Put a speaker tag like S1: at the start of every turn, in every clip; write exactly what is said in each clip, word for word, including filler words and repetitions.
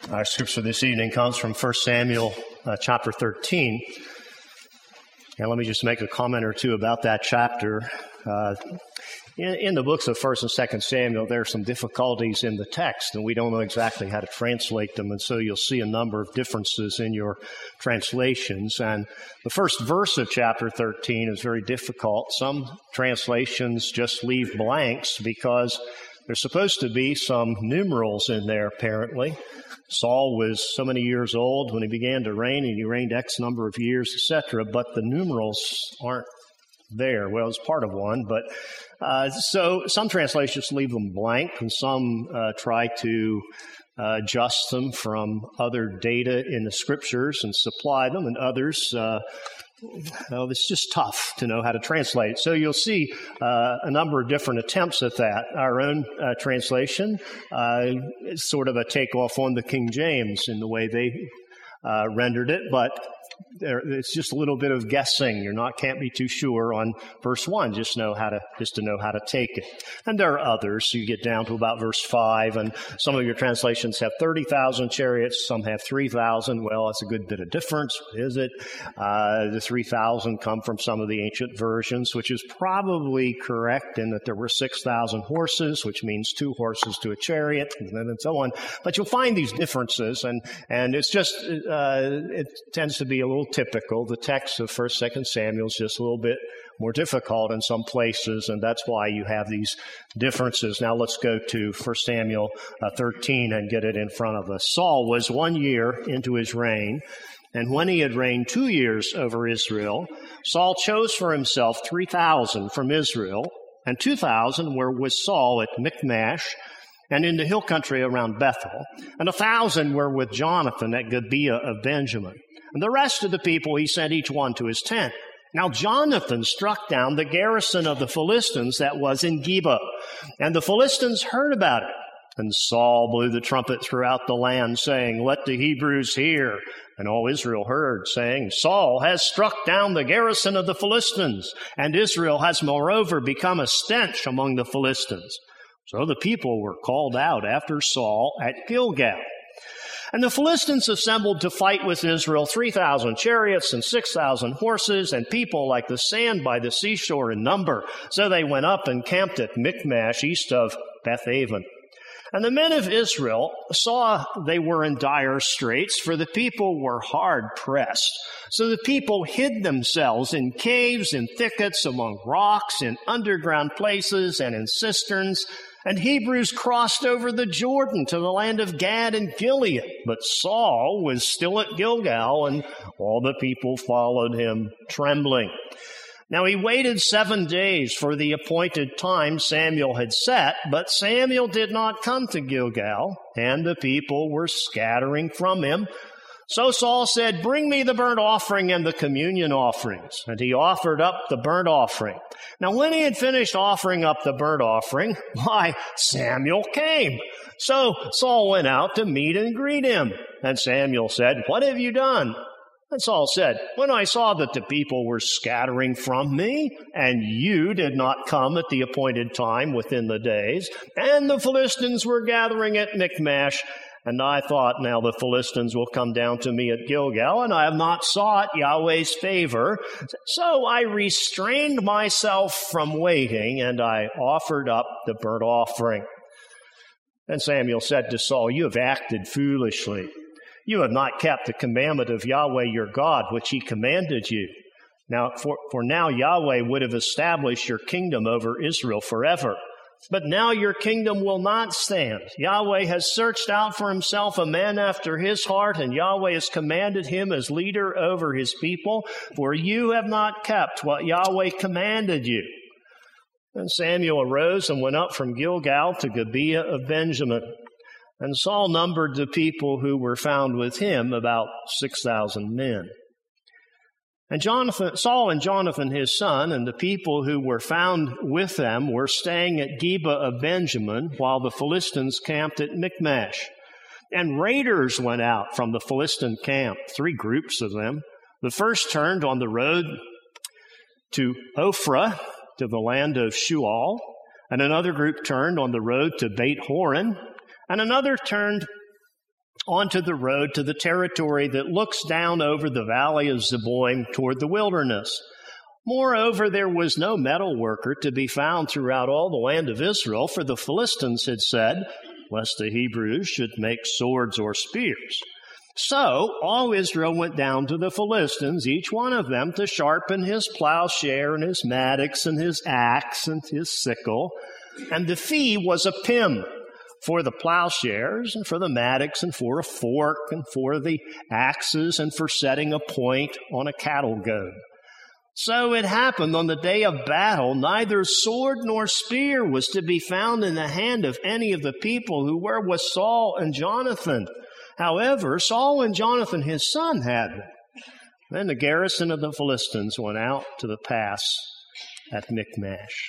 S1: Our scripture this evening comes from First Samuel uh, chapter thirteen. And let me just make a comment or two about that chapter. Uh, in, in the books of First and Second Samuel, there are some difficulties in the text, and we don't know exactly how to translate them, and so you'll see a number of differences in your translations. And the first verse of chapter thirteen is very difficult. Some translations just leave blanks because there's supposed to be some numerals in there, apparently. Saul was so many years old when he began to reign, and he reigned X number of years, et cetera, but the numerals aren't there. Well, it's part of one, but uh, so some translations leave them blank, and some uh, try to uh, adjust them from other data in the scriptures and supply them, and others uh, well, it's just tough to know how to translate it. So you'll see uh, a number of different attempts at that. Our own uh, translation uh, is sort of a takeoff on the King James in the way they uh, rendered it, but there, it's just a little bit of guessing. You're not can't be too sure on verse one. Just know how to just to know how to take it. And there are others. You get down to about verse five, and some of your translations have thirty thousand chariots. Some have three thousand. Well, that's a good bit of difference. What is it? Uh, the three thousand come from some of the ancient versions, which is probably correct in that there were six thousand horses, which means two horses to a chariot, and then and so on. But you'll find these differences, and and it's just uh, it tends to be a little typical. The text of First, Second Samuel is just a little bit more difficult in some places, and that's why you have these differences. Now let's go to First Samuel uh, thirteen and get it in front of us. Saul was one year into his reign, and when he had reigned two years over Israel, Saul chose for himself three thousand from Israel, and two thousand were with Saul at Michmash, and in the hill country around Bethel, and a thousand were with Jonathan at Gibeah of Benjamin. And the rest of the people he sent each one to his tent. Now Jonathan struck down the garrison of the Philistines that was in Geba, and the Philistines heard about it. And Saul blew the trumpet throughout the land, saying, "Let the Hebrews hear." And all Israel heard, saying, "Saul has struck down the garrison of the Philistines, and Israel has moreover become a stench among the Philistines." So the people were called out after Saul at Gilgal. And the Philistines assembled to fight with Israel three thousand chariots and six thousand horses, and people like the sand by the seashore in number. So they went up and camped at Michmash, east of Bethaven. And the men of Israel saw they were in dire straits, for the people were hard pressed. So the people hid themselves in caves, in thickets, among rocks, in underground places, and in cisterns. And Hebrews crossed over the Jordan to the land of Gad and Gilead. But Saul was still at Gilgal, and all the people followed him trembling. Now he waited seven days for the appointed time Samuel had set, but Samuel did not come to Gilgal, and the people were scattering from him. So Saul said, "Bring me the burnt offering and the communion offerings." And he offered up the burnt offering. Now when he had finished offering up the burnt offering, why, Samuel came. So Saul went out to meet and greet him. And Samuel said, "What have you done?" And Saul said, "When I saw that the people were scattering from me, and you did not come at the appointed time within the days, and the Philistines were gathering at Michmash, and I thought, now the Philistines will come down to me at Gilgal, and I have not sought Yahweh's favor. So I restrained myself from waiting, and I offered up the burnt offering." And Samuel said to Saul, "You have acted foolishly. You have not kept the commandment of Yahweh your God, which he commanded you. Now, for, for now Yahweh would have established your kingdom over Israel forever. But now your kingdom will not stand. Yahweh has searched out for himself a man after his heart, and Yahweh has commanded him as leader over his people, for you have not kept what Yahweh commanded you." And Samuel arose and went up from Gilgal to Gibeah of Benjamin. And Saul numbered the people who were found with him, about six thousand men. And Jonathan, Saul and Jonathan his son, and the people who were found with them were staying at Geba of Benjamin, while the Philistines camped at Michmash. And raiders went out from the Philistine camp, three groups of them. The first turned on the road to Ophrah, to the land of Shual, and another group turned on the road to Beit Horon, and another turned onto the road to the territory that looks down over the valley of Zeboim toward the wilderness. Moreover, there was no metal worker to be found throughout all the land of Israel, for the Philistines had said, lest the Hebrews should make swords or spears. So all Israel went down to the Philistines, each one of them to sharpen his plowshare and his mattocks and his axe and his sickle. And the fee was a pim for the plowshares and for the mattocks and for a fork and for the axes and for setting a point on a cattle goad. So it happened on the day of battle, neither sword nor spear was to be found in the hand of any of the people who were with Saul and Jonathan. However, Saul and Jonathan his son had them. Then the garrison of the Philistines went out to the pass at Michmash.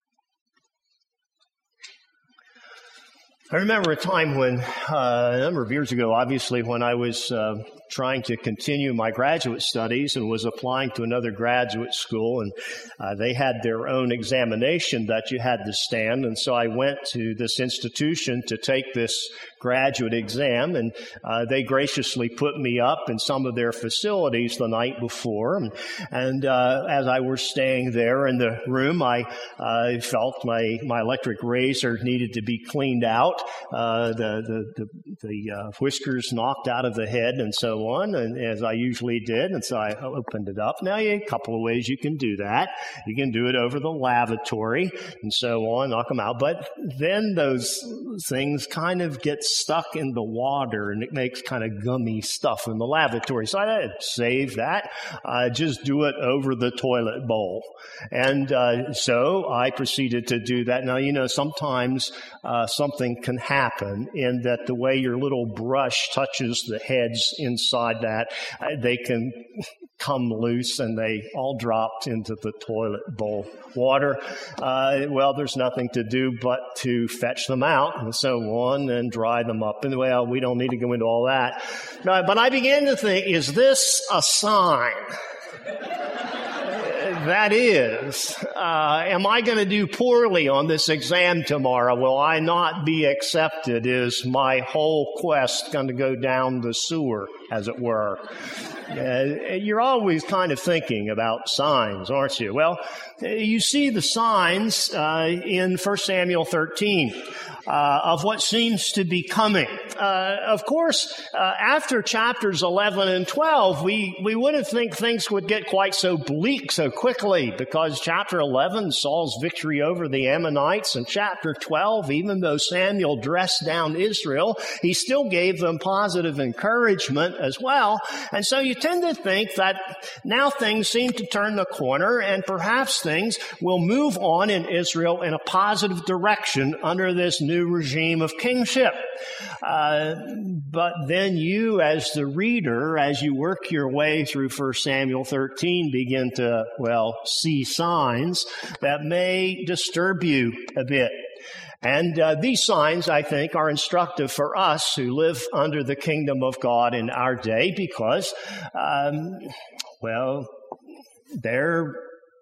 S1: I remember a time when, uh, a number of years ago, obviously, when I was uh, trying to continue my graduate studies and was applying to another graduate school, and uh, they had their own examination that you had to stand, and so I went to this institution to take this graduate exam, and uh, they graciously put me up in some of their facilities the night before, and, and uh, as I was staying there in the room, I uh, felt my, my electric razor needed to be cleaned out. Uh, the the the, the uh, whiskers knocked out of the head and so on, and as I usually did, and so I opened it up. Now, a couple of ways you can do that. You can do it over the lavatory and so on, knock them out. But then those things kind of get stuck in the water, and it makes kind of gummy stuff in the lavatory. So I had to save that. Uh, just do it over the toilet bowl. And uh, so I proceeded to do that. Now, you know, sometimes uh, something can happen in that the way your little brush touches the heads inside that, uh, they can come loose and they all dropped into the toilet bowl water. Uh, well, there's nothing to do but to fetch them out and so on and dry them up. And well, we don't need to go into all that. Uh, but I began to think, is this a sign? That is, uh, am I going to do poorly on this exam tomorrow? Will I not be accepted? Is my whole quest going to go down the sewer, as it were? Uh, you're always kind of thinking about signs, aren't you? Well, you see the signs uh, in First Samuel thirteen. Uh, of what seems to be coming. Uh, of course, uh, after chapters eleven and twelve, we, we wouldn't think things would get quite so bleak so quickly, because chapter eleven, Saul's victory over the Ammonites, and chapter twelve, even though Samuel dressed down Israel, he still gave them positive encouragement as well. And so you tend to think that now things seem to turn the corner, and perhaps things will move on in Israel in a positive direction under this new regime of kingship. Uh, but then you, as the reader, as you work your way through First Samuel thirteen, begin to, well, see signs that may disturb you a bit. And uh, these signs, I think, are instructive for us who live under the kingdom of God in our day, because, um, well, they're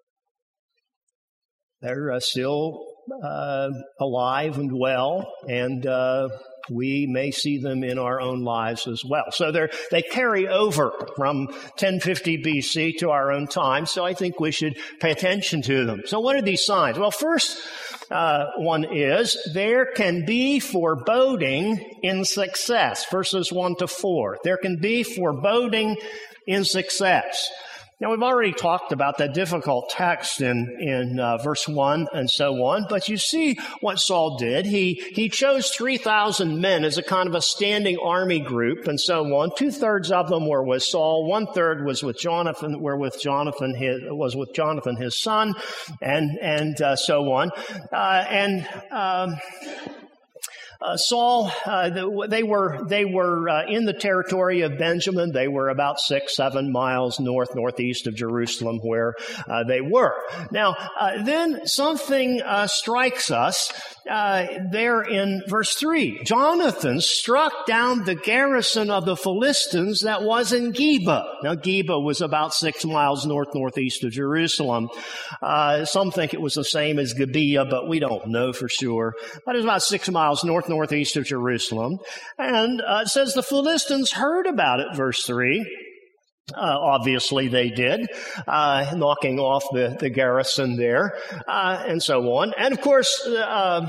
S1: they're uh, still Uh, alive and well, and uh, we may see them in our own lives as well. So they they carry over from ten fifty B C to our own time, so I think we should pay attention to them. So what are these signs? Well, first uh, one is there can be foreboding in success, verses one to four. There can be foreboding in success. Now, we've already talked about that difficult text in, in uh, verse one and so on, but you see what Saul did. He, he chose three thousand men as a kind of a standing army group and so on. Two-thirds of them were with Saul. One-third was with Jonathan, were with Jonathan, his, was with Jonathan, his son, and, and uh, so on. Uh, and, um, Uh, Saul, uh, they were they were uh, in the territory of Benjamin. They were about six, seven miles north, northeast of Jerusalem, where uh, they were. Now, uh, then something uh, strikes us uh, there in verse three. Jonathan struck down the garrison of the Philistines that was in Geba. Now, Geba was about six miles north-northeast of Jerusalem. Uh, some think it was the same as Gibeah, but we don't know for sure. But it's about six miles north-northeast of Jerusalem. And uh, it says the Philistines heard about it, verse three. Uh, obviously they did, uh, knocking off the, the garrison there, uh, and so on. And of course, uh,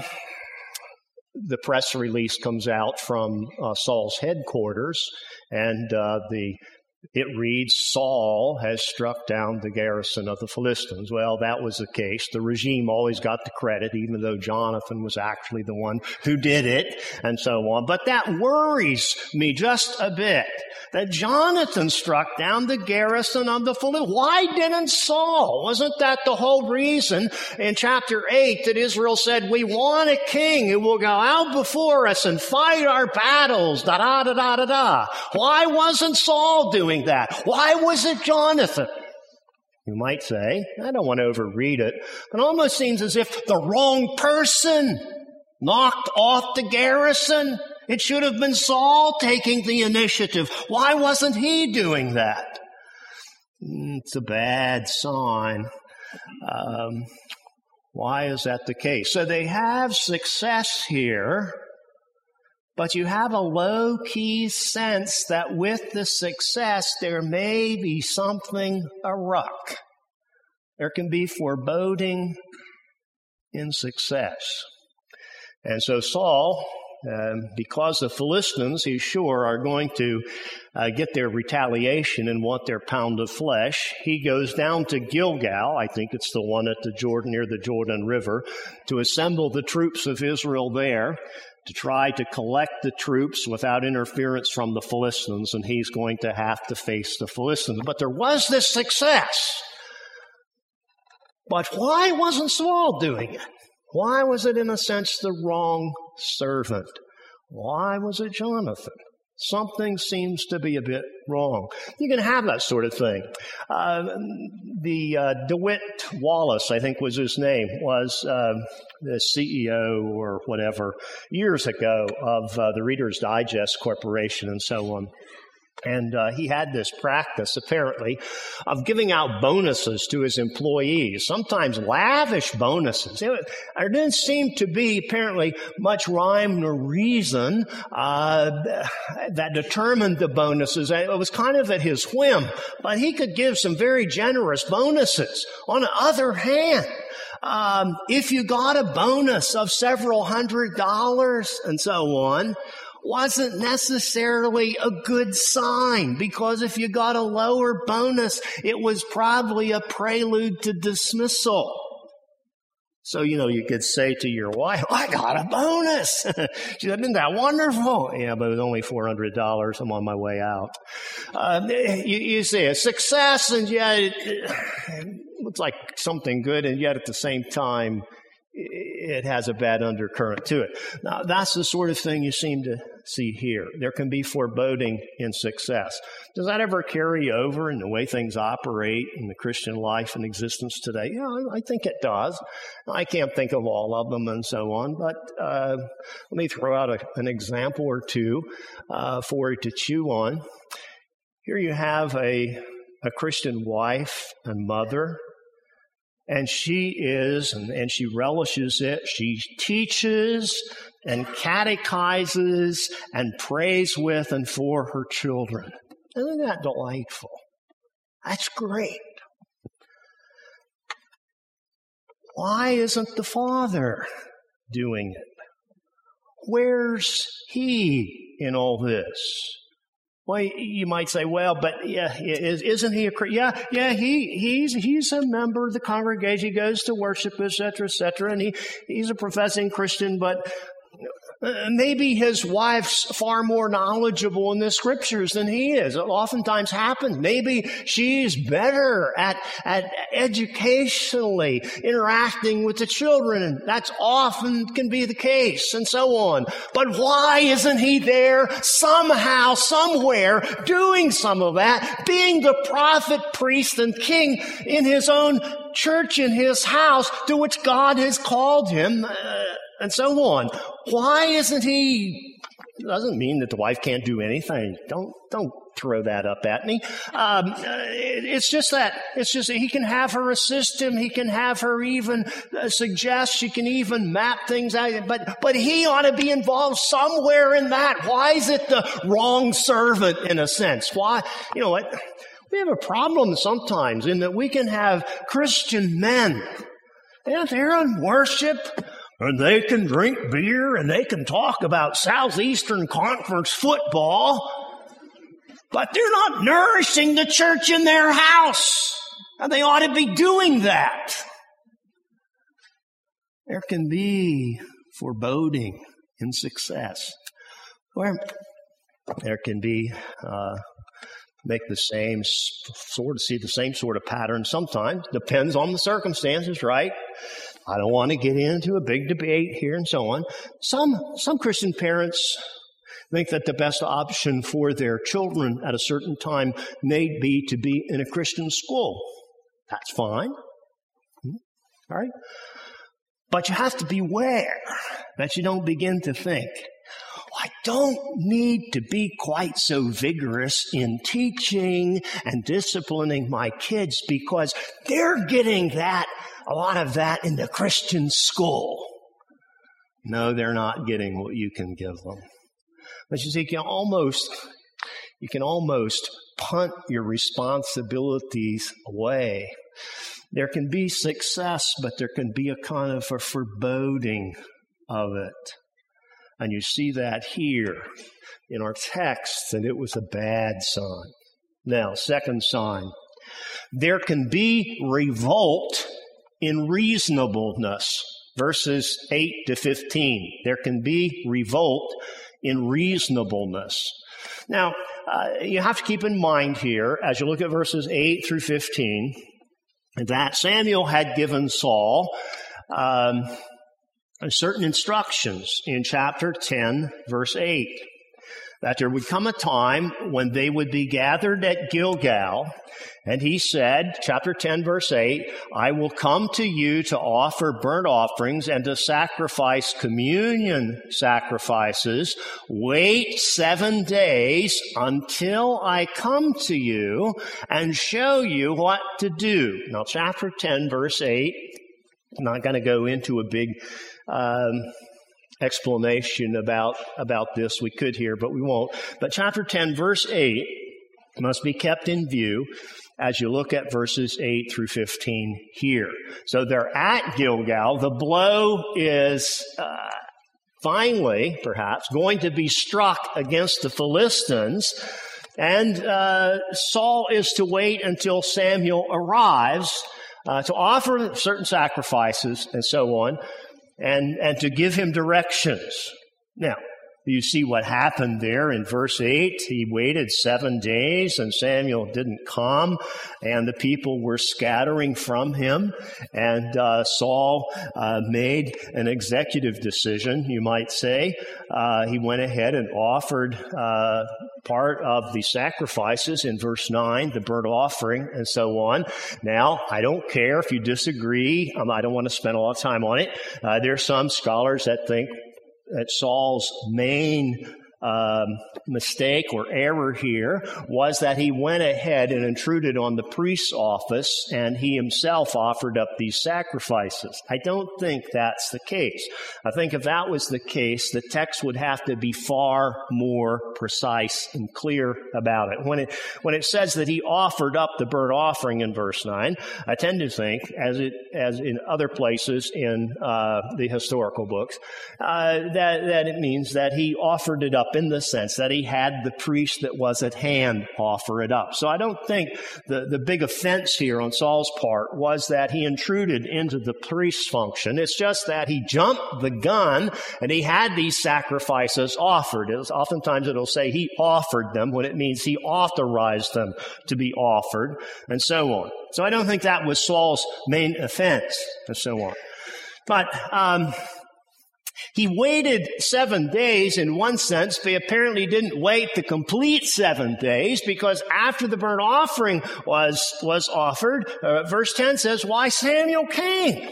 S1: the press release comes out from uh, Saul's headquarters, and uh, the it reads, Saul has struck down the garrison of the Philistines. Well, that was the case. The regime always got the credit, even though Jonathan was actually the one who did it, and so on. But that worries me just a bit, that Jonathan struck down the garrison of the Philistines. Why didn't Saul? Wasn't that the whole reason in chapter eight that Israel said, we want a king who will go out before us and fight our battles, da-da-da-da-da-da. Why wasn't Saul doing that? Why was it Jonathan? You might say, I don't want to overread it, but it almost seems as if the wrong person knocked off the garrison. It should have been Saul taking the initiative. Why wasn't he doing that? It's a bad sign. Um, why is that the case? So they have success here, but you have a low-key sense that with the success, there may be something awry. There can be foreboding in success. And so Saul, um, because the Philistines, he's sure, are going to uh, get their retaliation and want their pound of flesh, he goes down to Gilgal, I think it's the one at the Jordan, near the Jordan River, to assemble the troops of Israel there, to try to collect the troops without interference from the Philistines, and he's going to have to face the Philistines. But there was this success. But why wasn't Saul doing it? Why was it, in a sense, the wrong servant? Why was it Jonathan? Something seems to be a bit wrong. You can have that sort of thing. Uh, the uh, DeWitt Wallace, I think was his name, was uh, the C E O or whatever years ago of uh, the Reader's Digest Corporation and so on. And uh, he had this practice, apparently, of giving out bonuses to his employees, sometimes lavish bonuses. It, there didn't seem to be, apparently, much rhyme nor reason uh, that determined the bonuses. It was kind of at his whim, but he could give some very generous bonuses. On the other hand, um, if you got a bonus of several hundred dollars and so on, wasn't necessarily a good sign, because if you got a lower bonus, it was probably a prelude to dismissal. So, you know, you could say to your wife, I got a bonus. She said, isn't that wonderful? Yeah, but it was only four hundred dollars. I'm on my way out. Uh, you, you see a success, and yet it, it looks like something good, and yet at the same time, it has a bad undercurrent to it. Now, that's the sort of thing you seem to see here. There can be foreboding in success. Does that ever carry over in the way things operate in the Christian life and existence today? Yeah, I think it does. I can't think of all of them and so on, but uh, let me throw out a, an example or two uh, for you to chew on. Here you have a, a Christian wife and mother, and she is, and, and she relishes it, she teaches and catechizes and prays with and for her children. Isn't that delightful? That's great. Why isn't the father doing it? Where's he in all this? Well, you might say, well, but yeah, isn't he a Christian? Yeah, yeah, he, he's, he's a member of the congregation. He goes to worship, et cetera, et cetera, and he, he's a professing Christian, but maybe his wife's far more knowledgeable in the scriptures than he is. It oftentimes happens. Maybe she's better at, at educationally interacting with the children, and that's often can be the case, and so on. But why isn't he there somehow, somewhere, doing some of that, being the prophet, priest, and king in his own church, in his house, to which God has called him? Uh, and so on. Why isn't he? Doesn't mean that the wife can't do anything. Don't don't throw that up at me. Um, it's just that it's just that he can have her assist him. He can have her even uh, suggest. She can even map things out. But but he ought to be involved somewhere in that. Why is it the wrong servant in a sense? Why? You know what? We have a problem sometimes in that we can have Christian men, and they're in worship, and they can drink beer, and they can talk about Southeastern Conference football, but they're not nourishing the church in their house, and they ought to be doing that. There can be foreboding in success, or there can be uh, make the same sort of see the same sort of pattern sometimes. Depends on the circumstances, right? I don't want to get into a big debate here and so on. Some some Christian parents think that the best option for their children at a certain time may be to be in a Christian school. That's fine. All right? But you have to beware that you don't begin to think, I don't need to be quite so vigorous in teaching and disciplining my kids because they're getting that, a lot of that in the Christian school. No, they're not getting what you can give them. But you see, you can almost, you can almost punt your responsibilities away. There can be success, but there can be a kind of a foreboding of it. And you see that here in our text, and it was a bad sign. Now, second sign. There can be revolt in reasonableness. Verses eight to fifteen. There can be revolt in reasonableness. Now, uh, you have to keep in mind here, as you look at verses eight through fifteen, that Samuel had given Saul um, certain instructions in chapter ten, verse eight, that there would come a time when they would be gathered at Gilgal, and he said, chapter ten, verse eight, I will come to you to offer burnt offerings and to sacrifice communion sacrifices. Wait seven days until I come to you and show you what to do. Now, chapter ten, verse eight, I'm not going to go into a big um, explanation about, about this. We could here, but we won't. But chapter ten, verse eight must be kept in view as you look at verses eight through fifteen here. So they're at Gilgal. The blow is uh, finally, perhaps, going to be struck against the Philistines. And uh, Saul is to wait until Samuel arrives uh, to offer certain sacrifices and so on, and, and to give him directions. Now, you see what happened there in verse eight. He waited seven days and Samuel didn't come, and the people were scattering from him. And uh, Saul uh, made an executive decision, you might say. Uh, he went ahead and offered uh, part of the sacrifices in verse nine, the burnt offering and so on. Now, I don't care if you disagree. Um, I don't want to spend a lot of time on it. Uh, there are some scholars that think that Saul's main um, mistake or error here was that he went ahead and intruded on the priest's office and he himself offered up these sacrifices. I don't think that's the case. I think if that was the case, the text would have to be far more precise and clear about it. When it when it says that he offered up the burnt offering in verse nine, I tend to think, as it as in other places in uh, the historical books, uh, that that it means that he offered it up in the sense that he had the priest that was at hand offer it up. So I don't think the, the big offense here on Saul's part was that he intruded into the priest's function. It's just that he jumped the gun and he had these sacrifices offered. It was, oftentimes it'll say he offered them when it means he authorized them to be offered and so on. So I don't think that was Saul's main offense and so on. But, um, he waited seven days in one sense, but he apparently didn't wait the complete seven days because after the burnt offering was, was offered, uh, verse ten says, why Samuel came.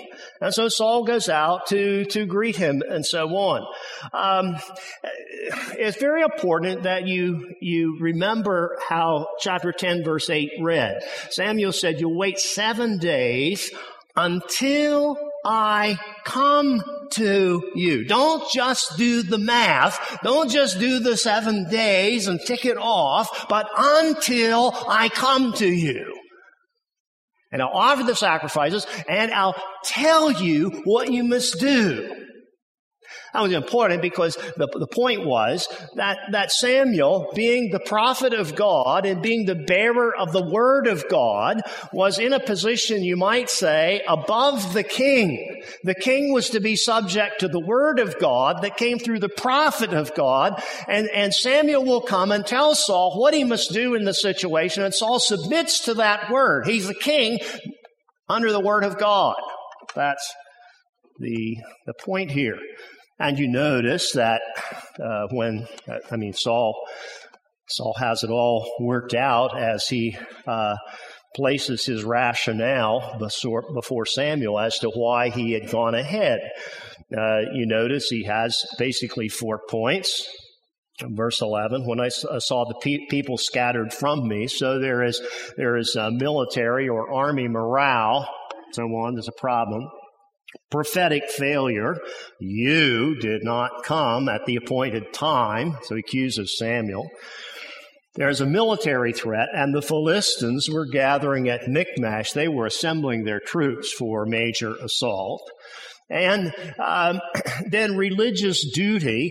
S1: And so Saul goes out to, to greet him and so on. Um, it's very important that you, you remember how chapter ten verse eight read. Samuel said, you'll wait seven days until I come to you. Don't just do the math. Don't just do the seven days and tick it off, but until I come to you. And I'll offer the sacrifices, and I'll tell you what you must do. That was important because the, the point was that, that Samuel, being the prophet of God and being the bearer of the word of God, was in a position, you might say, above the king. The king was to be subject to the word of God that came through the prophet of God, and, and Samuel will come and tell Saul what he must do in the situation, and Saul submits to that word. He's the king under the word of God. That's the, the point here. And you notice that uh, when, uh, I mean, Saul, Saul has it all worked out as he uh, places his rationale before Samuel as to why he had gone ahead. Uh, you notice he has basically four points. Verse eleven, when I saw the pe- people scattered from me, so there is there is uh, military or army morale, so on, there's a problem. Prophetic failure. You did not come at the appointed time. So he accuses Samuel. There's a military threat, and the Philistines were gathering at Michmash. They were assembling their troops for major assault. And um, then religious duty.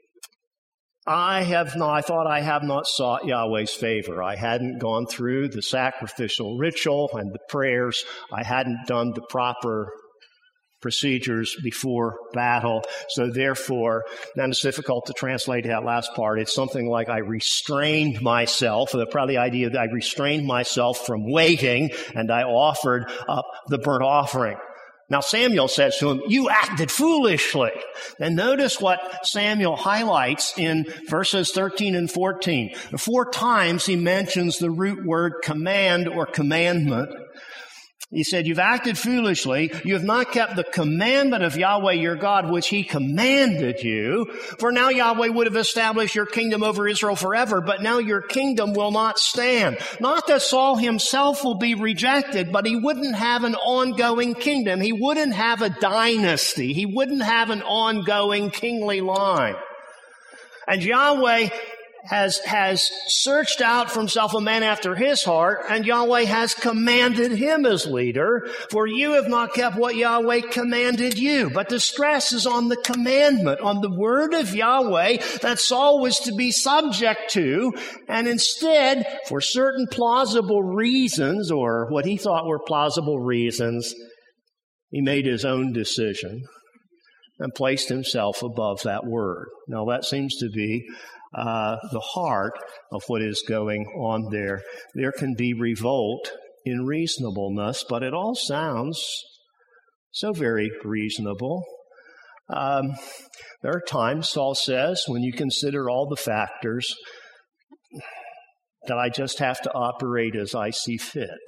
S1: I have not, I thought I have not sought Yahweh's favor. I hadn't gone through the sacrificial ritual and the prayers. I hadn't done the proper procedures before battle. So therefore, then it's difficult to translate that last part. It's something like I restrained myself, the probably idea that I restrained myself from waiting, and I offered up the burnt offering. Now Samuel says to him, you acted foolishly. And notice what Samuel highlights in verses thirteen and fourteen. Four times he mentions the root word command or commandment. He said, you've acted foolishly. You have not kept the commandment of Yahweh your God, which he commanded you. For now Yahweh would have established your kingdom over Israel forever, but now your kingdom will not stand. Not that Saul himself will be rejected, but he wouldn't have an ongoing kingdom. He wouldn't have a dynasty. He wouldn't have an ongoing kingly line. And Yahweh has, has searched out for himself a man after his heart, and Yahweh has commanded him as leader, for you have not kept what Yahweh commanded you. But the stress is on the commandment, on the word of Yahweh that Saul was to be subject to, and instead, for certain plausible reasons, or what he thought were plausible reasons, he made his own decision and placed himself above that word. Now that seems to be Uh, the heart of what is going on there. There can be revolt in reasonableness, but it all sounds so very reasonable. Um, there are times, Saul says, when you consider all the factors, that I just have to operate as I see fit,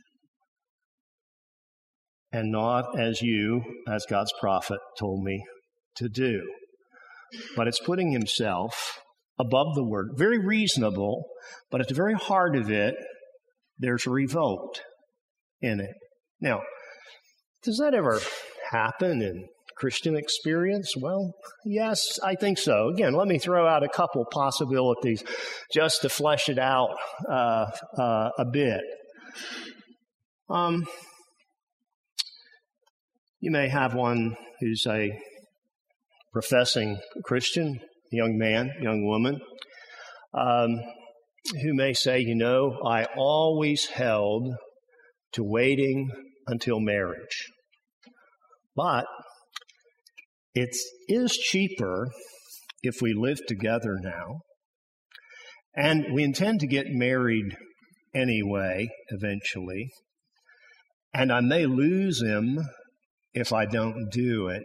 S1: and not as you, as God's prophet, told me to do. But it's putting himself above the word. Very reasonable, but at the very heart of it, there's a revolt in it. Now, does that ever happen in Christian experience? Well, yes, I think so. Again, let me throw out a couple possibilities just to flesh it out uh, uh, a bit. Um, you may have one who's a professing Christian, young man, young woman, um, who may say, you know, I always held to waiting until marriage. But it is cheaper if we live together now, and we intend to get married anyway, eventually, and I may lose him if I don't do it.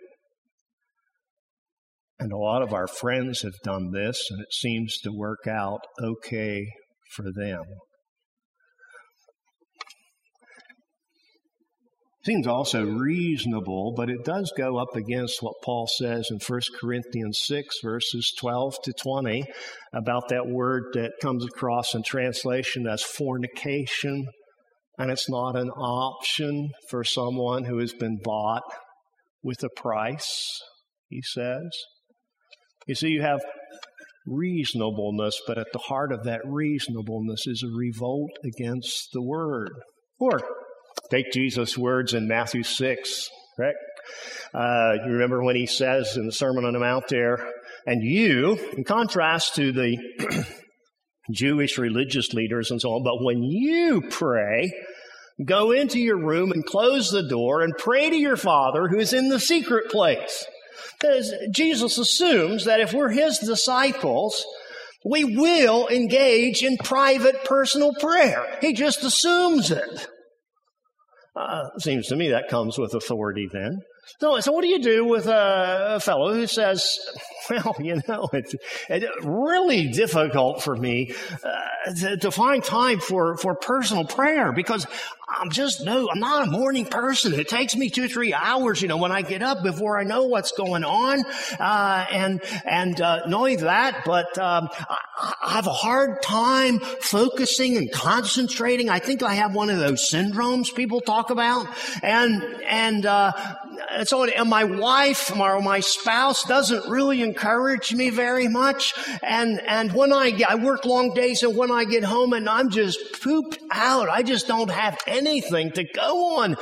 S1: And a lot of our friends have done this, and it seems to work out okay for them. Seems also reasonable, but it does go up against what Paul says in First Corinthians six, verses twelve to twenty, about that word that comes across in translation as fornication, and it's not an option for someone who has been bought with a price, he says. You see, you have reasonableness, but at the heart of that reasonableness is a revolt against the word. Or take Jesus' words in Matthew six, correct? Uh, you remember when he says in the Sermon on the Mount there, and you, in contrast to the Jewish religious leaders and so on, but when you pray, go into your room and close the door and pray to your Father who is in the secret place. Because Jesus assumes that if we're his disciples, we will engage in private personal prayer. He just assumes it. Uh, seems to me that comes with authority then. So, so what do you do with a, a fellow who says, well, you know, it's, it's really difficult for me uh, to, to find time for, for personal prayer because I'm just, no, I'm not a morning person. It takes me two, three hours, you know, when I get up before I know what's going on. Uh, and, and, uh, not only that, but, um, I, I have a hard time focusing and concentrating. I think I have one of those syndromes people talk about. And, and, uh, so, and my wife or my spouse doesn't really encourage me very much. And, and when I get, I work long days and when I get home and I'm just pooped out, I just don't have anything to go on.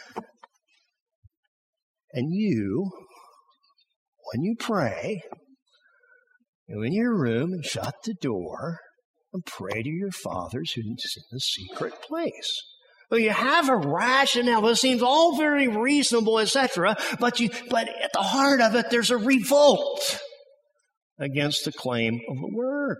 S1: And you, when you pray, go in your room and shut the door and pray to your Father who's in the secret place. Well, you have a rationale. It seems all very reasonable, et cetera. But you, but at the heart of it, there's a revolt against the claim of the word.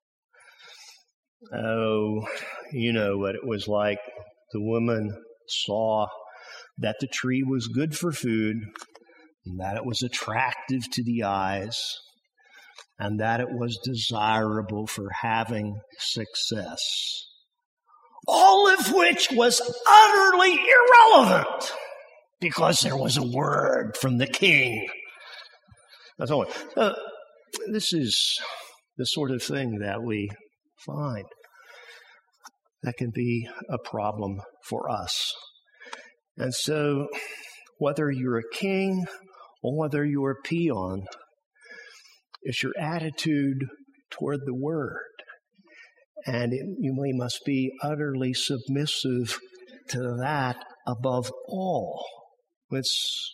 S1: Oh, you know what it was like. The woman saw that the tree was good for food, and that it was attractive to the eyes, and that it was desirable for having success. All of which was utterly irrelevant because there was a word from the king. That's all. Uh, this is the sort of thing that we find that can be a problem for us. And so, whether you're a king or whether you're a peon, it's your attitude toward the word. And it, you we must be utterly submissive to that above all. It's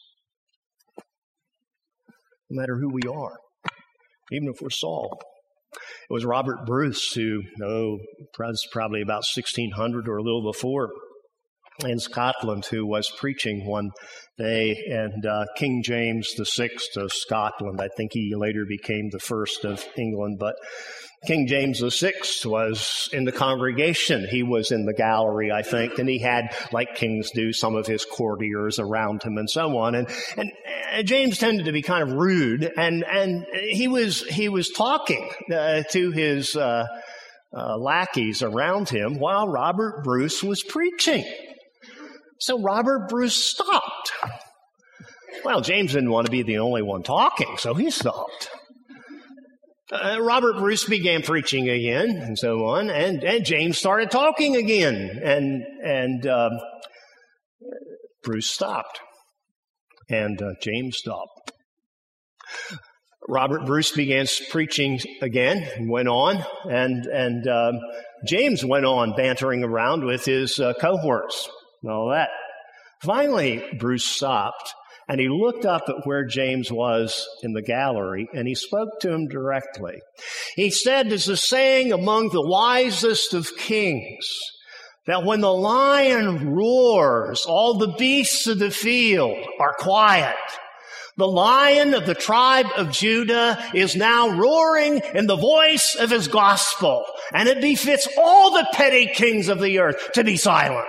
S1: no matter who we are, even if we're Saul. It was Robert Bruce who, oh, probably about sixteen hundred or a little before, in Scotland, who was preaching one day, and uh, King James the Sixth of Scotland, I think he later became the first of England, but King James the Sixth was in the congregation. He was in the gallery, I think, and he had, like kings do, some of his courtiers around him and so on. And, and, and James tended to be kind of rude, and, and he was, he was talking uh, to his uh, uh, lackeys around him while Robert Bruce was preaching. So Robert Bruce stopped. Well, James didn't want to be the only one talking, so he stopped. Uh, Robert Bruce began preaching again, and so on, and, and James started talking again, and and uh, Bruce stopped, and uh, James stopped. Robert Bruce began preaching again, and went on, and and um, James went on bantering around with his uh, cohorts and all that. Finally, Bruce stopped. And he looked up at where James was in the gallery, and he spoke to him directly. He said, there's a saying among the wisest of kings, that when the lion roars, all the beasts of the field are quiet. The lion of the tribe of Judah is now roaring in the voice of his gospel, and it befits all the petty kings of the earth to be silent.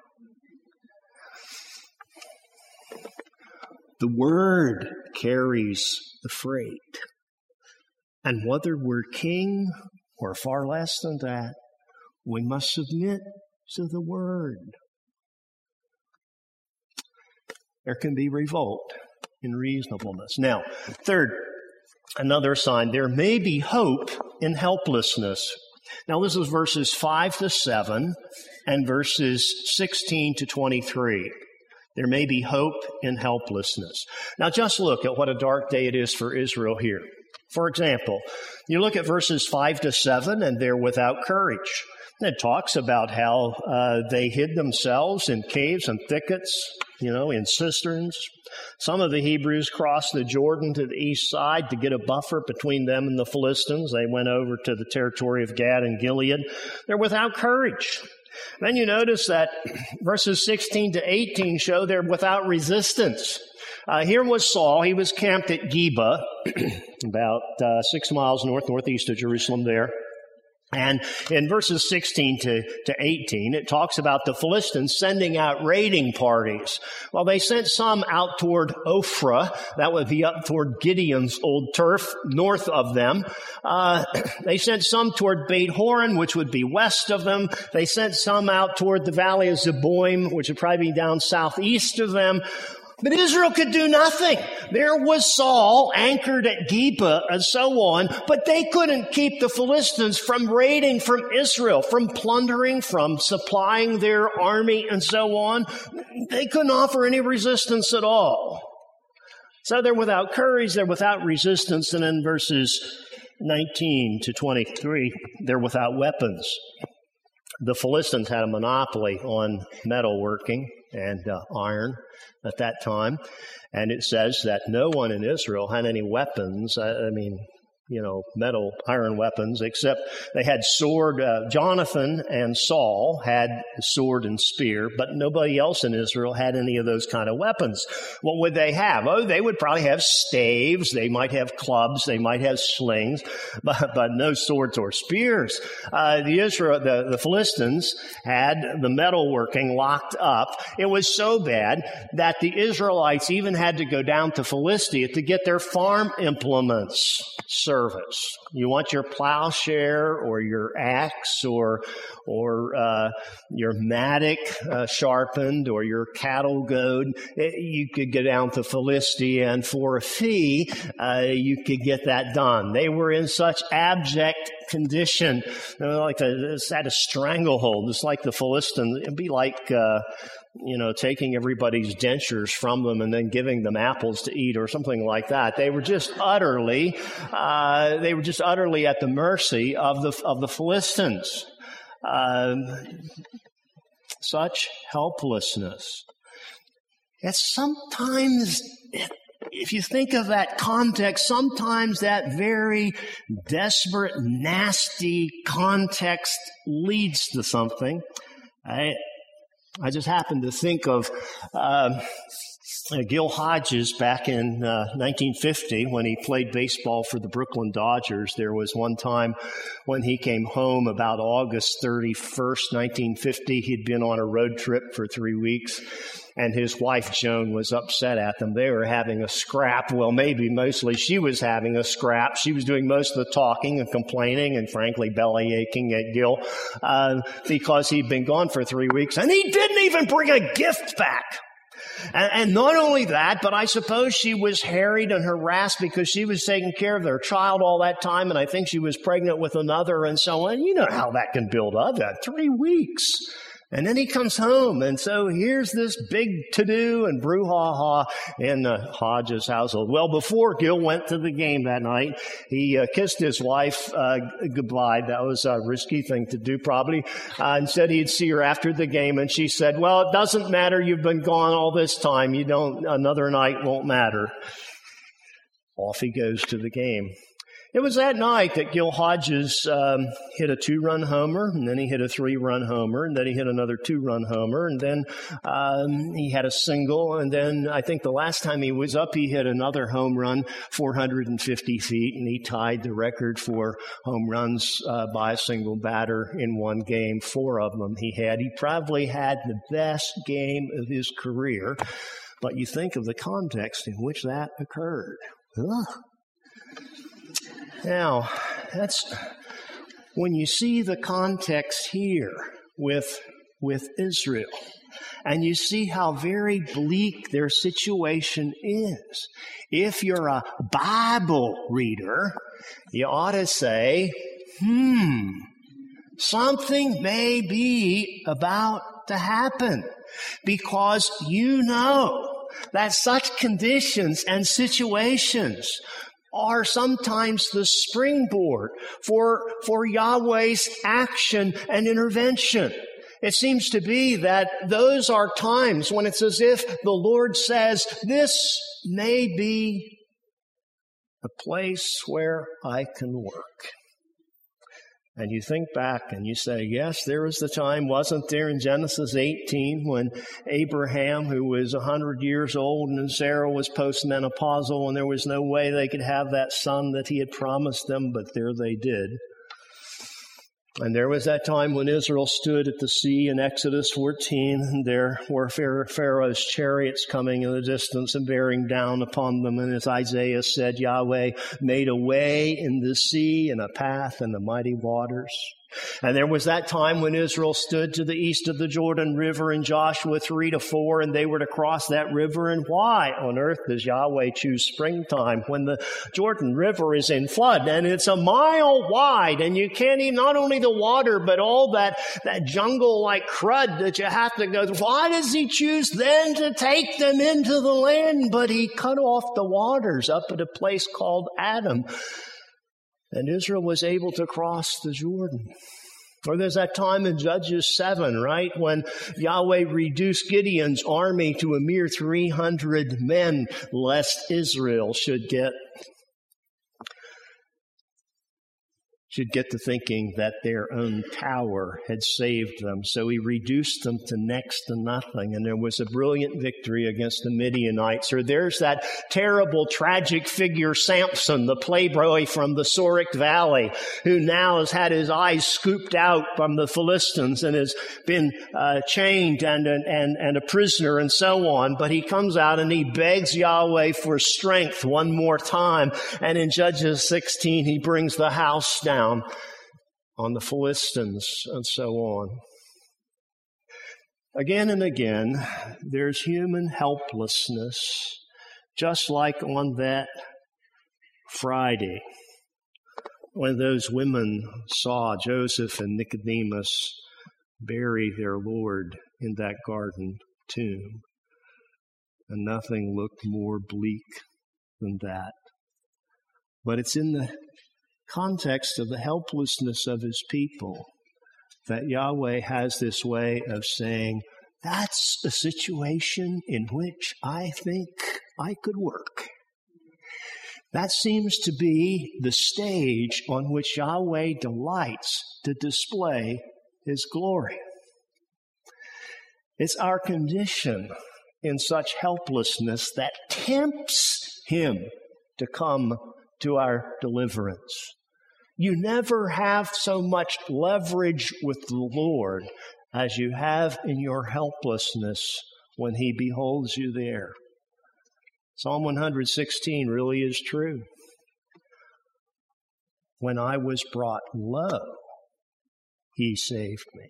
S1: The word carries the freight. And whether we're king or far less than that, we must submit to the word. there can be revolt in reasonableness. Now, third, another sign, there may be hope in helplessness. Now, this is verses five to seven and verses sixteen to twenty-three. There may be hope in helplessness. Now, just look at what a dark day it is for Israel here. For example, you look at verses five to seven, and they're without courage. It talks about how uh, they hid themselves in caves and thickets, you know, in cisterns. Some of the Hebrews crossed the Jordan to the east side to get a buffer between them and the Philistines. They went over to the territory of Gad and Gilead. They're without courage. Then you notice that verses sixteen to eighteen show they're without resistance. Uh, here was Saul. He was camped at Geba, about uh, six miles north, northeast of Jerusalem there. And in verses sixteen to eighteen, it talks about the Philistines sending out raiding parties. Well, they sent some out toward Ophrah. That would be up toward Gideon's old turf, north of them. Uh, they sent some toward Beit Horon, which would be west of them. They sent some out toward the valley of Zeboim, which would probably be down southeast of them. But Israel could do nothing. There was Saul anchored at Geba and so on, but they couldn't keep the Philistines from raiding from Israel, from plundering, from supplying their army and so on. They couldn't offer any resistance at all. So they're without courage, they're without resistance, and in verses nineteen to twenty-three, they're without weapons. The Philistines had a monopoly on metalworking and uh, iron at that time. And it says that no one in Israel had any weapons. I, I mean, you know, metal, iron weapons, except they had sword. Uh, Jonathan and Saul had sword and spear, but nobody else in Israel had any of those kind of weapons. What would they have? Oh, they would probably have staves. They might have clubs. They might have slings, but, but no swords or spears. Uh, the Israel, the, the Philistines had the metalworking locked up. It was so bad that the Israelites even had to go down to Philistia to get their farm implements service. You want your plowshare or your axe or or uh, your mattock uh, sharpened or your cattle goad, it, you could go down to Philistia, and for a fee, uh, you could get that done. They were in such abject condition, you know, like a, it's at a stranglehold. It's like the Philistines. It'd be like uh, you know, taking everybody's dentures from them and then giving them apples to eat or something like that. They were just utterly, uh, they were just utterly at the mercy of the of the Philistines. Um, such helplessness. It's sometimes, if you think of that context, sometimes that very desperate, nasty context leads to something. I, I just happened to think of um, Gil Hodges back in uh, nineteen fifty when he played baseball for the Brooklyn Dodgers. There was one time when he came home about August thirty-first, nineteen fifty. He'd been on a road trip for three weeks, and his wife, Joan, was upset at them. They were having a scrap. Well, maybe mostly she was having a scrap. She was doing most of the talking and complaining and, frankly, belly aching at Gil uh, because he'd been gone for three weeks, and he didn't even bring a gift back. And, and not only that, but I suppose she was harried and harassed because she was taking care of their child all that time, and I think she was pregnant with another and so on. You know how that can build up, that three weeks. And then he comes home, and so here's this big to-do and brouhaha in uh, Hodges' household. Well, before Gil went to the game that night, he uh, kissed his wife uh, goodbye. That was a risky thing to do, probably, uh, and said he'd see her after the game. And she said, well, it doesn't matter. You've been gone all this time. You don't. Another night won't matter. Off he goes to the game. It was that night that Gil Hodges um, hit a two-run homer, and then he hit a three-run homer, and then he hit another two-run homer, and then um, he had a single, and then I think the last time he was up, he hit another home run, four hundred fifty feet, and he tied the record for home runs uh, by a single batter in one game. Four of them he had. He probably had the best game of his career, but you think of the context in which that occurred. Ugh. Now, that's when you see the context here with with Israel. And you see how very bleak their situation is. If you're a Bible reader, you ought to say, hmm, something may be about to happen, because you know that such conditions and situations are sometimes the springboard for, for Yahweh's action and intervention. It seems to be that those are times when it's as if the Lord says, this may be a place where I can work. And you think back and you say, yes, there was the time, wasn't there, in Genesis eighteen, when Abraham, who was one hundred years old, and Sarah was postmenopausal, and there was no way they could have that son that he had promised them, but there they did. And there was that time when Israel stood at the sea in Exodus fourteen, and there were Pharaoh's chariots coming in the distance and bearing down upon them. And as Isaiah said, Yahweh made a way in the sea and a path in the mighty waters. And there was that time when Israel stood to the east of the Jordan River in Joshua three to four, and they were to cross that river. And why on earth does Yahweh choose springtime when the Jordan River is in flood and it's a mile wide, and you can't even, not only the water, but all that, that jungle-like crud that you have to go through. Why does he choose then to take them into the land? But he cut off the waters up at a place called Adam. And Israel was able to cross the Jordan. Or there's that time in Judges seven, right, when Yahweh reduced Gideon's army to a mere three hundred men, lest Israel should get should get to thinking that their own tower had saved them. So he reduced them to next to nothing, and there was a brilliant victory against the Midianites. Or there's that terrible, tragic figure, Samson, the playboy from the Sorek Valley, who now has had his eyes scooped out from the Philistines and has been uh, chained and, and, and a prisoner and so on. But he comes out and he begs Yahweh for strength one more time. And in Judges sixteen, he brings the house down on the Philistines and so on. Again and again, there's human helplessness, just like on that Friday when those women saw Joseph and Nicodemus bury their Lord in that garden tomb. And nothing looked more bleak than that. But it's in the context of the helplessness of his people that Yahweh has this way of saying, that's a situation in which I think I could work. That seems to be the stage on which Yahweh delights to display his glory. It's our condition in such helplessness that tempts him to come to our deliverance. You never have so much leverage with the Lord as you have in your helplessness when he beholds you there. Psalm one sixteen really is true. When I was brought low, he saved me.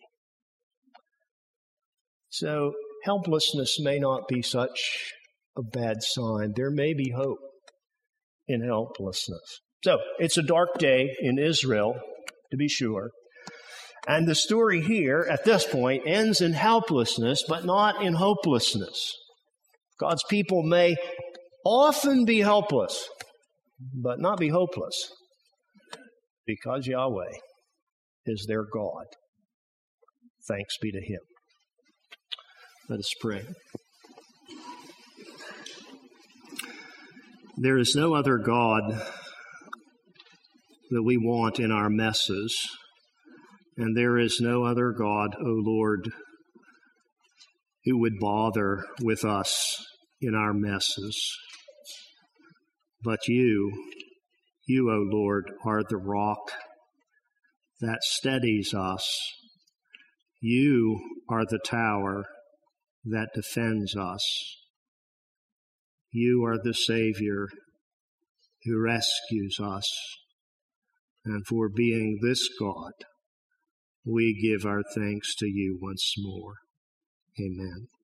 S1: So helplessness may not be such a bad sign. There may be hope in helplessness. So, it's a dark day in Israel, to be sure. And the story here, at this point, ends in helplessness, but not in hopelessness. God's people may often be helpless, but not be hopeless, because Yahweh is their God. Thanks be to him. Let us pray. There is no other God that we want in our messes, and there is no other God, O Lord, who would bother with us in our messes. But you, you, O Lord, are the rock that steadies us. You are the tower that defends us. You are the Savior who rescues us. And for being this God, we give our thanks to you once more. Amen.